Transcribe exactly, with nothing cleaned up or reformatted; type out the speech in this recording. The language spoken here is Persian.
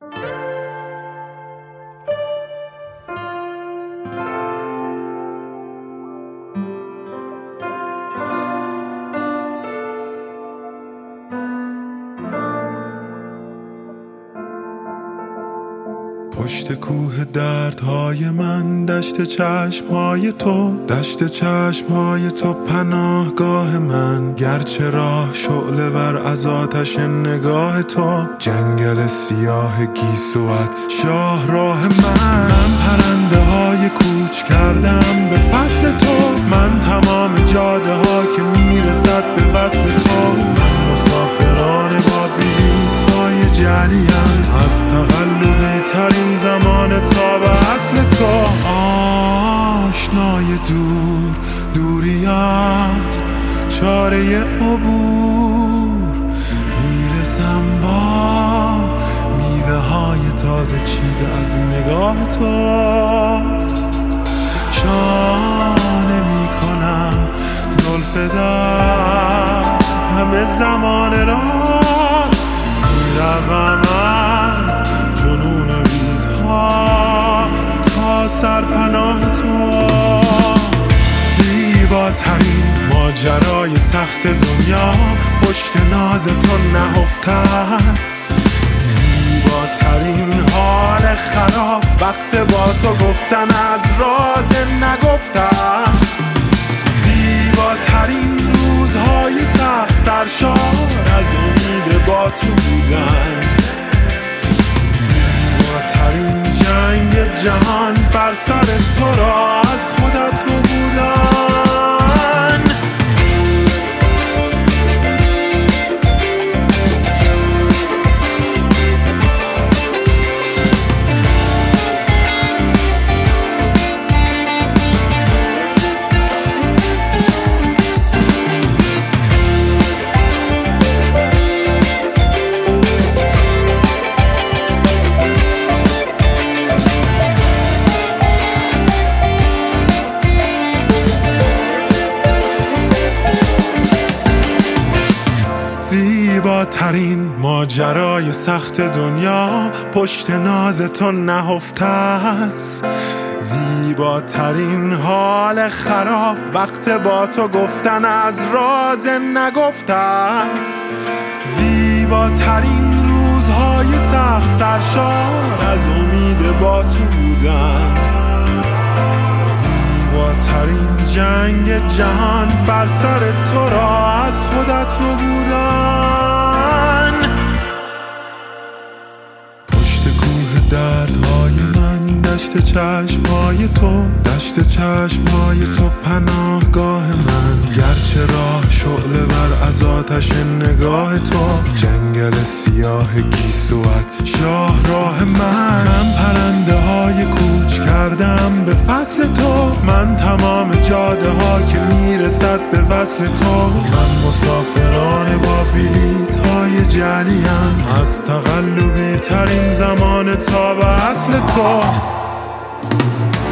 پشت کوه دردهای من، دشت چشمهای تو، دشت چشمهای تو پناهگاه من. گرچه راه شعله ور از آتش نگاه تو، جنگل سیاه گیسوات شاه راه من. من پرنده های کوچ کردم به فصل تو، من تمام جاده ها که میرسد به وصل تو. من مسافران با بلیط های جلیم، از تقلبی ترین زمان تا به اصل تو. آشنای دور دوریات چاره عبور، میرسم با میوه های تازه چیده از نگاه تو. شانه میکنم زلف در همه زمان را، میروم از جنون بیدها تا سرپناه تو. زیباترین ماجرای سخت دنیا پشت ناز تو نهفته است. زیباترین حال خراب وقت با تو گفتن از راز نگفته است. زیباترین روزهای سخت سرشار از امید با تو بودن. زیباترین جنگ جهان بر سر تو را از خودت رو بودن. زیباترین ماجرای سخت دنیا پشت ناز تو نهفته است. زیباترین حال خراب وقت با تو گفتن از راز نگفته است. زیباترین روزهای سخت سرشار از امید با تو بودن. زیباترین جنگ جهان بر سر تو را از خودت رو بودن. پشت کوه دردهای من، دشت چشمهای تو، دشت چشمهای تو پناهگاه من. گرچه راه شعله ور از آتش نگاه تو، جنگل سیاه گیسوات شاه راه من. من پرنده های کوچ کردم به فصل تو، من تمام جاده ها که میرسد به وصل تو. من مسافران با بلیط های جلیم، از تقلبی ترین زمان تا به اصل تو.